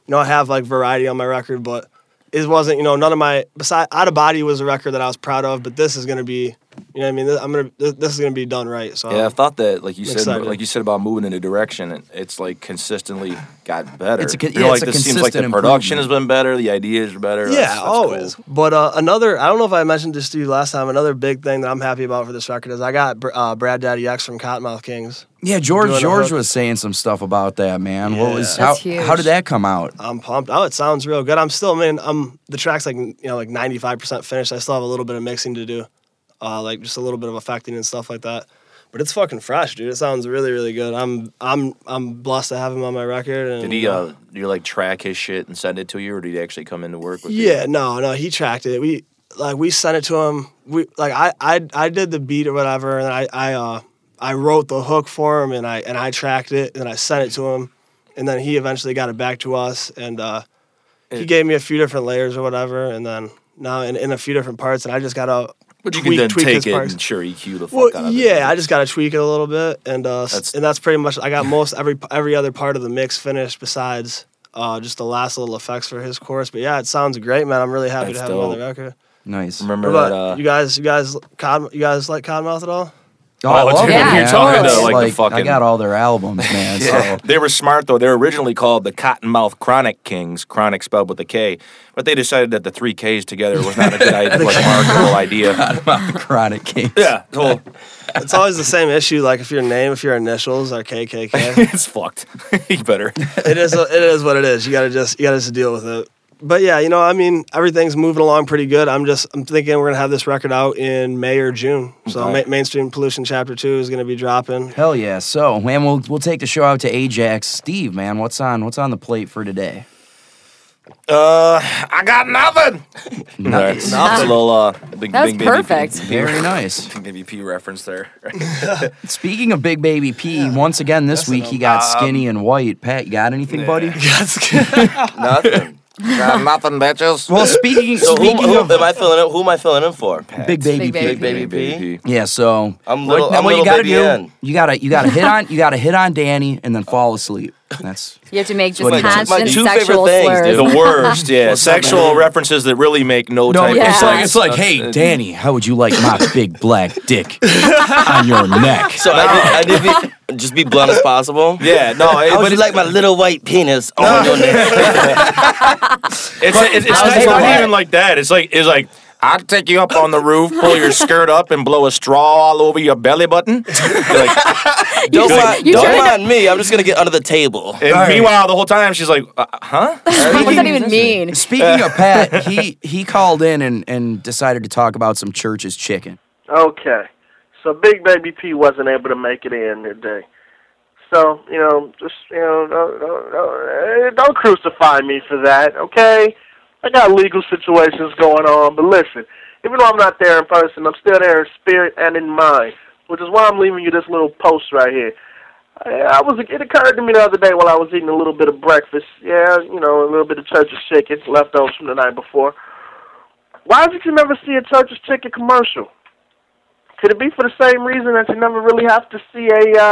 I have like variety on my record, but it wasn't, none of my, besides Out of Body was a record that I was proud of, but this is going to be, this is going to be done right. So yeah, I thought that, like you excited. said about moving in a direction, it's like consistently got better. It's a this seems like the production has been better, the ideas are better. Yeah, that's always. Cool. But another, I don't know if I mentioned this to you last time, another big thing that I'm happy about for this record is I got Brad Daddy X from Cottonmouth Kings. Yeah, George was saying some stuff about that, man. Yeah. How did that come out? I'm pumped. Oh, it sounds real good. The track's like 95% finished. I still have a little bit of mixing to do. Like just a little bit of effecting and stuff like that. But it's fucking fresh, dude. It sounds really, really good. I'm blessed to have him on my record. And, did he you like track his shit and send it to you, or did he actually come into work with you? Yeah, no, he tracked it. We sent it to him. I did the beat or whatever, and I wrote the hook for him, and I tracked it, and I sent it to him, and then he eventually got it back to us, and he gave me a few different layers or whatever, and then now in a few different parts, and I just gotta. But you can then take it and sure EQ the fuck out of it. Yeah, I just gotta tweak it a little bit, and that's pretty much. I got most every other part of the mix finished besides just the last little effects for his chorus. But yeah, it sounds great, man. I'm really happy to have him on the record. Nice. Remember that? You guys like Cottonmouth at all? Oh, I love dude, it, man. You're talking to like the fucking. I got all their albums, man. Yeah. So. They were smart though. They were originally called the Cottonmouth Chronic Kings, Chronic spelled with a K, but they decided that the 3 Ks together was not a good idea, like marketable idea. Cottonmouth Chronic Kings. Yeah, well, it's always the same issue. Like if your initials are KKK, it's fucked. You better. It is what it is. You gotta just deal with it. But yeah, everything's moving along pretty good. I'm thinking we're gonna have this record out in May or June. So Mainstream Pollution Chapter 2 is gonna be dropping. Hell yeah! So, man, we'll take the show out to Ajax. Steve, man, what's on the plate for today? I got nothing. Nice. It's a little big That's baby perfect. Very nice. Big Baby P reference there. Speaking of Big Baby P, once again this week he got skinny and white. Pat, you got anything, buddy? Nothing. Got nothing, bitches. Well, speaking So of who am I filling in for? Big Baby P. Big Baby P. Yeah, so I'm what you little gotta baby do? N. You gotta hit on Danny and then fall asleep. That's You have to make just what he does. constant My two sexual favorite things, slurs. dude. The worst, yeah. Sexual references that really make no type yeah. of sense. it's like, hey, Danny, how would you like my big black dick on your neck? So I did just be blunt as possible. Yeah, no, How would you like my little white penis on your neck? It's not even like that. It's like I'll take you up on the roof, pull your skirt up, and blow a straw all over your belly button. Don't mind me. I'm just gonna get under the table. And meanwhile, the whole time she's like, "Huh? What does that even mean? Speaking of Pat, he called in and decided to talk about some Church's chicken. Okay. So Big Baby P wasn't able to make it in today. So, don't crucify me for that, okay? I got legal situations going on, but listen, even though I'm not there in person, I'm still there in spirit and in mind, which is why I'm leaving you this little post right here. It occurred to me the other day while I was eating a little bit of breakfast, a little bit of Church's chicken, leftovers from the night before. Why did you never see a Church's chicken commercial? Could it be for the same reason that you never really have to see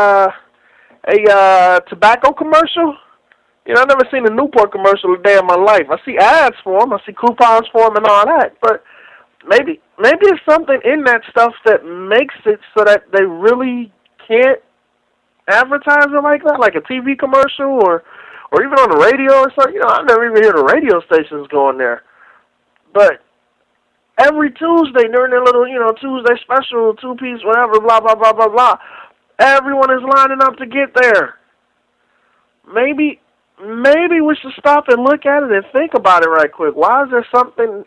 a tobacco commercial? I've never seen a Newport commercial a day in my life. I see ads for them, I see coupons for them and all that, but maybe it's something in that stuff that makes it so that they really can't advertise it like that, like a TV commercial or even on the radio or something. I never even hear the radio stations going there. But every Tuesday during their little, Tuesday special, 2-piece, whatever, blah, blah, blah, blah, blah, everyone is lining up to get there. Maybe we should stop and look at it and think about it right quick. Why is there something,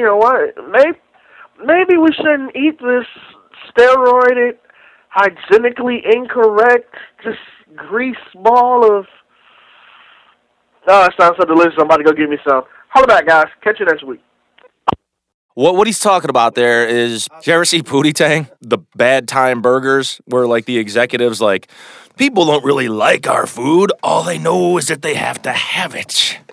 maybe we shouldn't eat this steroided, hygienically incorrect, just grease ball of... Oh, that sounds so delicious. I'm about to go get me some. Holla back, guys. Catch you next week. What he's talking about there is, did you ever see Pootie Tang? The Bad Time Burgers, where like the executives like, people don't really like our food. All they know is that they have to have it.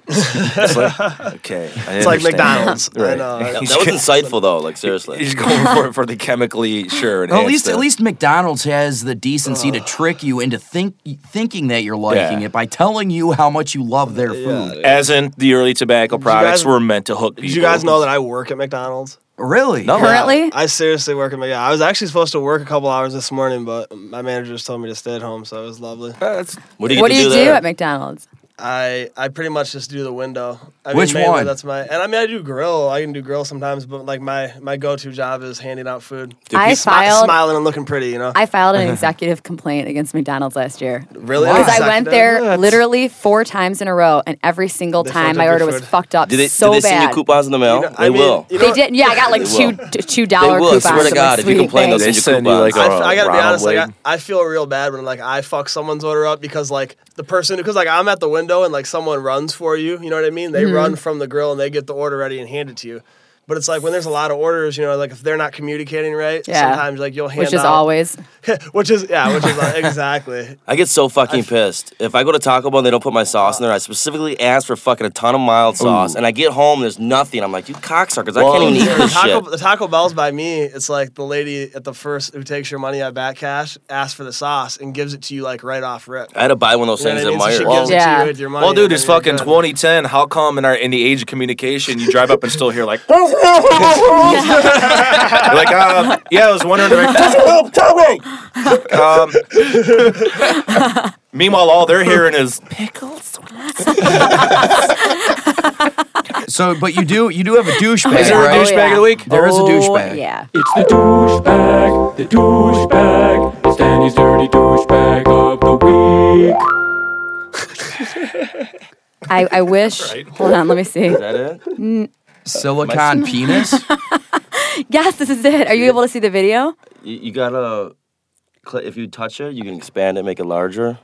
It's like, okay, It's like McDonald's. Right. I know. That was insightful though. Like seriously. He's going for the chemically sure. Well, at least McDonald's has the decency to trick you into thinking that you're liking it by telling you how much you love their food. As in, the early tobacco products were meant to hook people. Did you guys know that I work at McDonald's? Really? No. Currently? I seriously work at McDonald's. I was actually supposed to work a couple hours this morning, but my manager just told me to stay at home, so it was lovely. What do you do at McDonald's? I pretty much just do the window. Which mainly one? That's my, and I mean I do grill. I can do grill sometimes, but like my go-to job is handing out food. Smiling and looking pretty, you know. I filed an executive complaint against McDonald's last year. Really? Because I went there literally 4 times in a row, and every single time my order was fucked up Did they bad. send you coupons in the mail? They will. They did. Yeah, I got like $2 coupons. Swear to God, if you complain, they'll send you coupons. I gotta be honest. Like I feel real bad when like I fuck someone's order up because like the person, because like I'm at the window and like someone runs for you. You know what I mean? They run from the grill and they get the order ready and hand it to you. But it's like when there's a lot of orders, you know, like if they're not communicating right, sometimes like you'll hand which is out, always. which is exactly. I get so fucking pissed. If I go to Taco Bell and they don't put my sauce in there, I specifically ask for fucking a ton of mild sauce, and I get home and there's nothing. I'm like, you cocksuckers, I can't even eat this shit. The Taco Bell's by me, it's like the lady at the first who takes your money at back cash asks for the sauce and gives it to you like right off rip. I had to buy one of those things at Myers. Well, dude, it's fucking 2010. How come in the age of communication, you drive up and still hear like, you're like, yeah, I was wondering. Tell me. Meanwhile, all they're hearing is pickles. So, but you do have a douchebag. Is there a douchebag of the week? There is a douchebag. Yeah. It's the douchebag, It's Danny's dirty douchebag of the week. I wish. Right. Hold on, let me see. Is that it? Silicon penis? Yes, this is it. Are you able to see the video? You gotta, if you touch it, you can expand it, make it larger.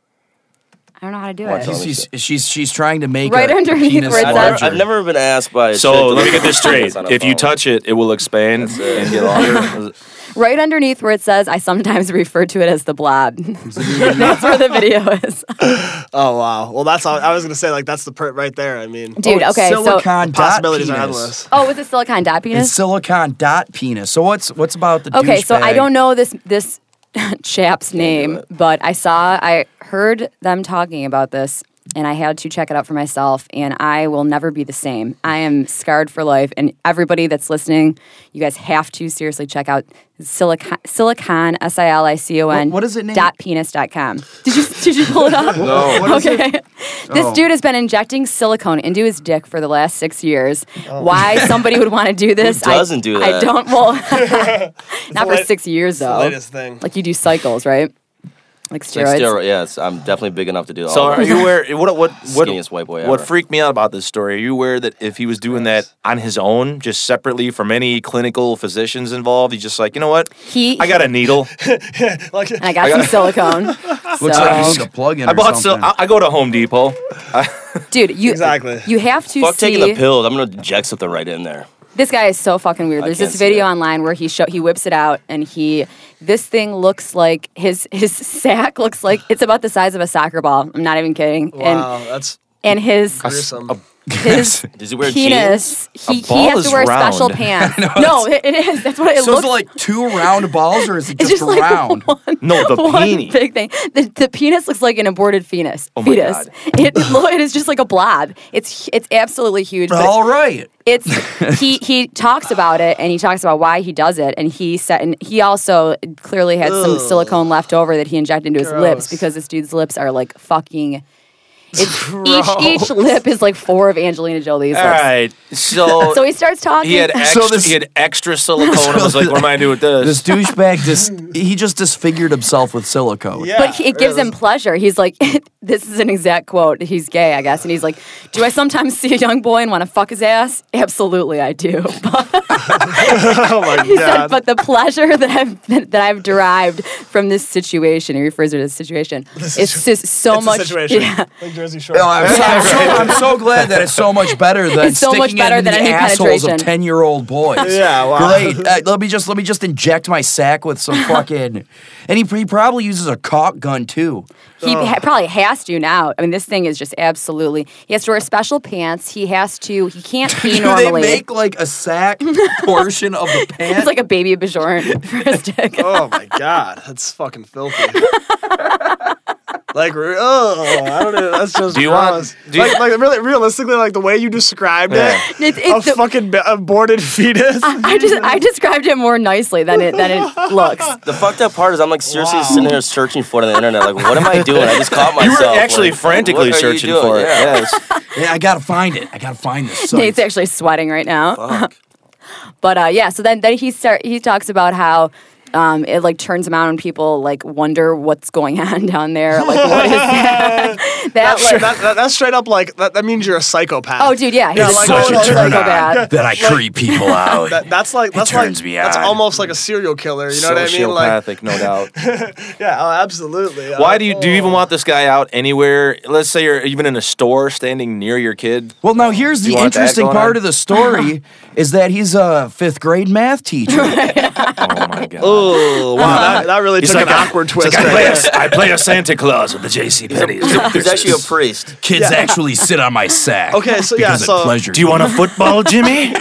I don't know how to do it. She's trying to make right underneath penis where it says. larger. I've never been asked by a So let me get this straight. If you touch it, it will expand and get longer. Right underneath where it says, I sometimes refer to it as the blob. That's where the video is. Oh, wow. Well, that's all. I was going to say, like, that's the right there. I mean, dude, okay. Silicon so possibilities dot are penis. endless. Oh, is it silicon dot penis? It's silicon dot penis. So what's about the Okay, so douchebag? I don't know this chap's name, but I heard them talking about this, and I had to check it out for myself, and I will never be the same. I am scarred for life, and everybody that's listening, you guys have to seriously check out silicon, SILICON. What is it named? .penis.com. Did you pull it up? No. What is it? This dude has been injecting silicone into his dick for the last 6 years. Why somebody would want to do this? Who doesn't do that? I don't. Well, not for 6 years though. It's the latest thing. Like you do cycles, right? Like steroids. Yes, I'm definitely big enough to do that. So are you aware? Skinniest white boy What ever. freaked me out about this story? Are you aware that if he was doing that on his own, just separately from any clinical physicians involved, he's just like, you know what? I got a needle. And I got some silicone. Looks like you need a plug-in I or bought something. I go to Home Depot. Dude, you have to Fuck see. taking the pills. I'm gonna inject something right in there. This guy is so fucking weird. There's this video online where he whips it out and this thing looks like his sack looks like it's about the size of a soccer ball. I'm not even kidding. Wow, that's his gruesome. His Does he wear penis. jeans? He has to wear special pants. No, it is. That's what it So looks is it like 2 round balls or is it It's just just round? like No, the one peenie. big thing. The penis looks like an aborted fetus. Oh my God. It is just like a blob. It's absolutely huge. but All right. It's he talks about it and he talks about why he does it and he also clearly had some silicone left over that he injected into his lips because this dude's lips are like fucking. Each lip is like 4 of Angelina Jolie's lips. All right, so he starts talking. He had extra silicone. I was like, what am I gonna do with this? This douchebag, he just disfigured himself with silicone. Yeah, But it gives him pleasure. He's like, this is an exact quote. He's gay, I guess. And he's like, do I sometimes see a young boy and want to fuck his ass? Absolutely, I do. Oh my He said, God. but the pleasure that I've derived from this situation, he refers to it as situation, it's just so It's a much. situation. Yeah. Like Jersey Shore. Oh, I'm so glad that it's so much better than It's so sticking much better it in than the any assholes of penetration. 10-year-old boys. Yeah, wow. Great. Let me just inject my sack with some fucking And he probably uses a caulk gun, too. He probably has to now. I mean, this thing is just absolutely. He has to wear special pants. He can't pee Do normally. they make like a sack portion of the pants? It's like a baby Bajorn for a stick. Oh my god, that's fucking filthy. Like, I don't know. That's just gross. Like, really, realistically, like the way you described it, It's a fucking aborted fetus. I described it more nicely than it looks. The fucked up part is I'm like seriously sitting here searching for it on the internet. Like, what am I doing? I just caught myself. You were actually like, frantically what are you searching doing? for it. Yeah. Yeah, I gotta find it. I gotta find this. Nate's actually sweating right now. Fuck. But yeah, so then he talks about how it like turns him on and people like wonder what's going on down there. Like, what is that? That's straight up like that means you're a psychopath. Oh, dude, yeah, he's It's like such a total turn psychopath. on that I creep people out. That's turns me That's on. almost like a serial killer. You know what I mean? Like, Sociopathic, no doubt. yeah, oh, absolutely. Why do you even want this guy out anywhere? Let's say you're even in a store standing near your kid. Well, now here's the You want that interesting going part on? of the story is that he's a 5th grade math teacher. Oh my god. Oh, wow, that really took an awkward twist. I play a Santa Claus with the J.C. Penney's. He's actually a priest. Kids actually sit on my sack. Okay, so yeah, because it so pleasures Do you want a me. football, Jimmy?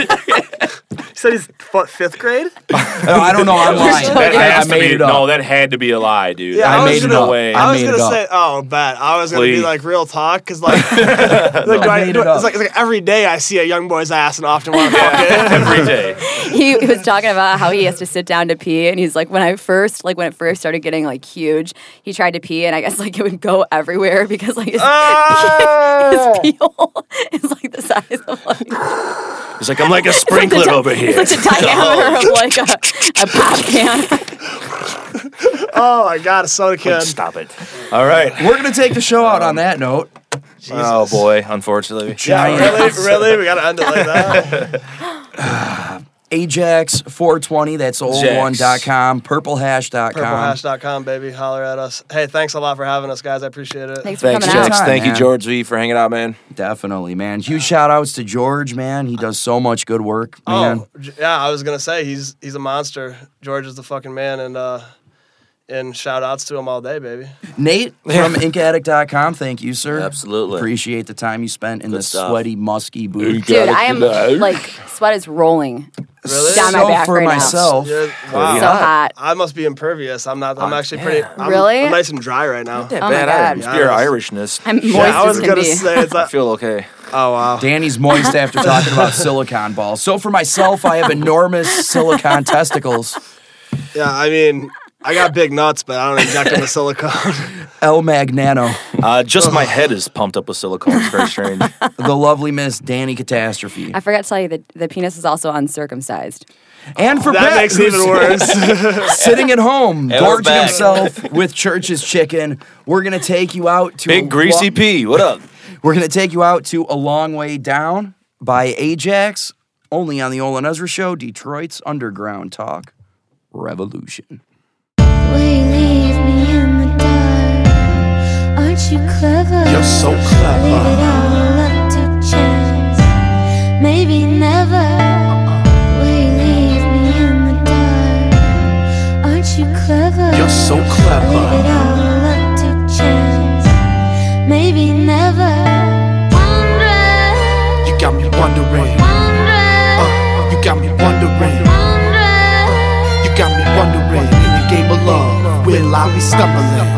you said he's 5th grade. I don't know. I'm lying. I made it up. No, that had to be a lie, dude. Yeah, I was made it gonna- up. way. I was made gonna it up. say, I was gonna be Please. like real talk, because like, I made it up. it's like every day I see a young boy's ass and often want to fuck it. Every day. He was talking about how he has to sit down to pee, and he's like, when it first started getting like huge, he tried to pee, and I guess like it would go everywhere because like his pee hole is like the size of like. He's like, I'm like a sprinkler over here. It's like the diameter of like a pop can. Oh my god, soda kid. Stop it. All right. We're gonna take the show out on that note. Oh boy, unfortunately. Yeah, really, we gotta end it like that. Ajax 420, that's old1.com, purplehash.com. Purplehash.com, baby. Holler at us. Hey, thanks a lot for having us, guys. I appreciate it. Thanks for Thanks, coming Jax. out. Thank you, man. George V, for hanging out, man. Definitely, man. Huge shout outs to George, man. He does so much good work, man. Oh, yeah, I was gonna say he's a monster. George is the fucking man, and shout outs to him all day, baby. Nate from inkaddict.com, thank you, sir. Absolutely. Appreciate the time you spent in Good the stuff. sweaty, musky booth. Dude, I am like sweat is rolling Really? down my So back for right myself, Wow. So hot. I must be impervious. I'm not. I'm actually pretty. Really? I'm nice and dry right now. Oh my God. Must be your Irishness. I'm moist I was as can gonna be. say it's I like, feel okay. oh wow. Danny's moist after talking about silicon balls. So for myself, I have enormous silicon testicles. Yeah, I mean, I got big nuts, but I don't inject them with silicone. El Magnano, Just my head is pumped up with silicone. It's very strange. the lovely Miss Danny Catastrophe. I forgot to tell you that the penis is also uncircumcised. And for That Pat, makes it even worse. sitting at home, And we're gorging back. himself with Church's chicken, we're going to take you out to Big greasy pea. What up? We're going to take you out to A Long Way Down by Ajax, only on the Olin Ezra Show, Detroit's Underground Talk Revolution. Will you leave me in the dark? Aren't you clever? You're so clever. Leave it all up to chance. Maybe never. Will you leave me in the dark? Aren't you clever? You're so Leave it clever. all up to chance. Maybe never. Wondering. You got me wondering. Wondering. You got me wondering. Wondering. You got me wondering. In the game of love, will I be stumbling?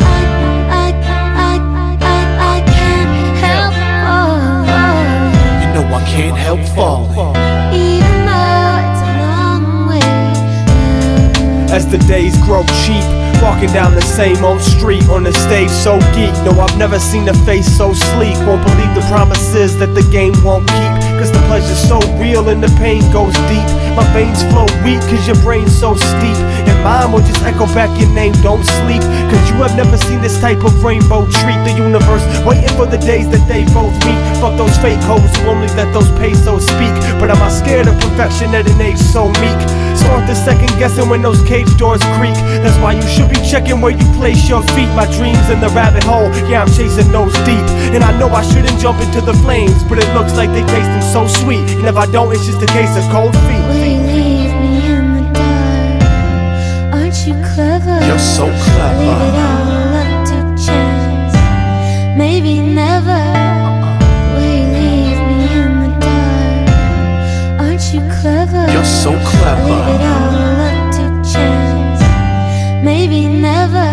I can't help falling, You know I can't help falling. even though it's a long way down. As the days grow cheap, walking down the same old street on the stage so geek. No, I've never seen a face so sleek. Won't believe the promises that the game won't keep, cause the pleasure's so real and the pain goes deep. My veins flow weak cause your brain's so steep, and mine will just echo back your name, don't sleep, cause you have never seen this type of rainbow treat the universe, waiting for the days that they both meet. Fuck those fake hoes who only let those pesos speak, but am I scared of perfection at an age so meek? Start the second guessing when those cage doors creak. That's why you should be checking where you place your feet. My dreams in the rabbit hole, yeah, I'm chasing those deep, and I know I shouldn't jump into the flames, but it looks like they taste them so sweet, and if I don't, it's just a case of cold feet. Will you leave me in the dark? Aren't you clever? You're so clever. Leave it all up to chance. Maybe never will you leave me in the dark. Aren't you clever? You're so clever. Leave it all up to chance. Maybe never.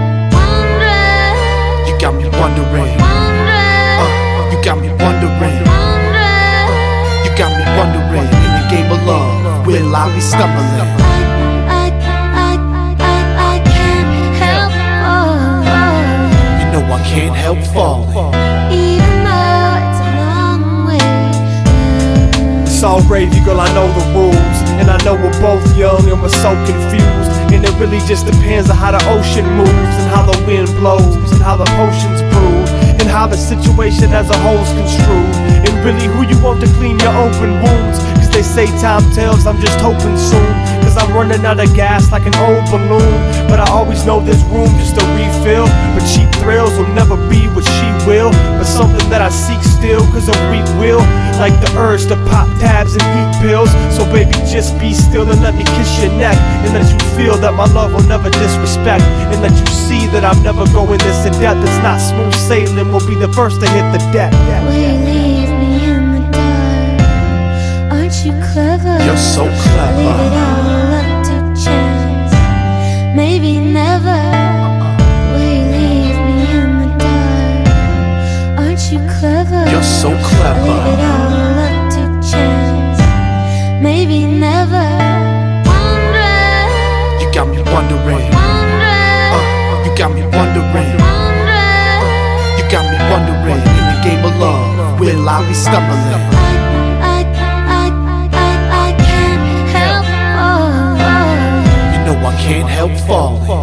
You got me wondering. You got me wondering. You got me wondering. In the game of love, will I be stumbling? I can't help falling. You know I can't help falling. Even though it's a long way. It's all gravy, girl, I know the rules. And I know we're both young and we're so confused. And it really just depends on how the ocean moves, and how the wind blows, and how the potions brew, and how the situation as a whole's construed. And really who you want to clean your open wounds. Cause they say time tells, I'm just hoping soon. Cause I'm running out of gas like an old balloon. But I always know there's room just to refill. But cheap thrills will never be what she will. But something that I seek still, cause I'm weak will. Like the urge to pop tabs and eat pills. So baby just be still and let me kiss your neck. And let you feel that my love will never disrespect. And let you see that I'm never going this in depth. It's not smooth sailing, we'll be the first to hit the deck. Will you leave me in the dark? Aren't you clever? You're so clever. Leave it all up to chance. Maybe never will you leave me in the dark. Aren't you clever? You're so clever. Leave it all up to chance. Maybe never. You got me wondering. You got me wondering. You got me wondering. In the game of love, will I be stumbling? I can't help falling. You know I can't help falling.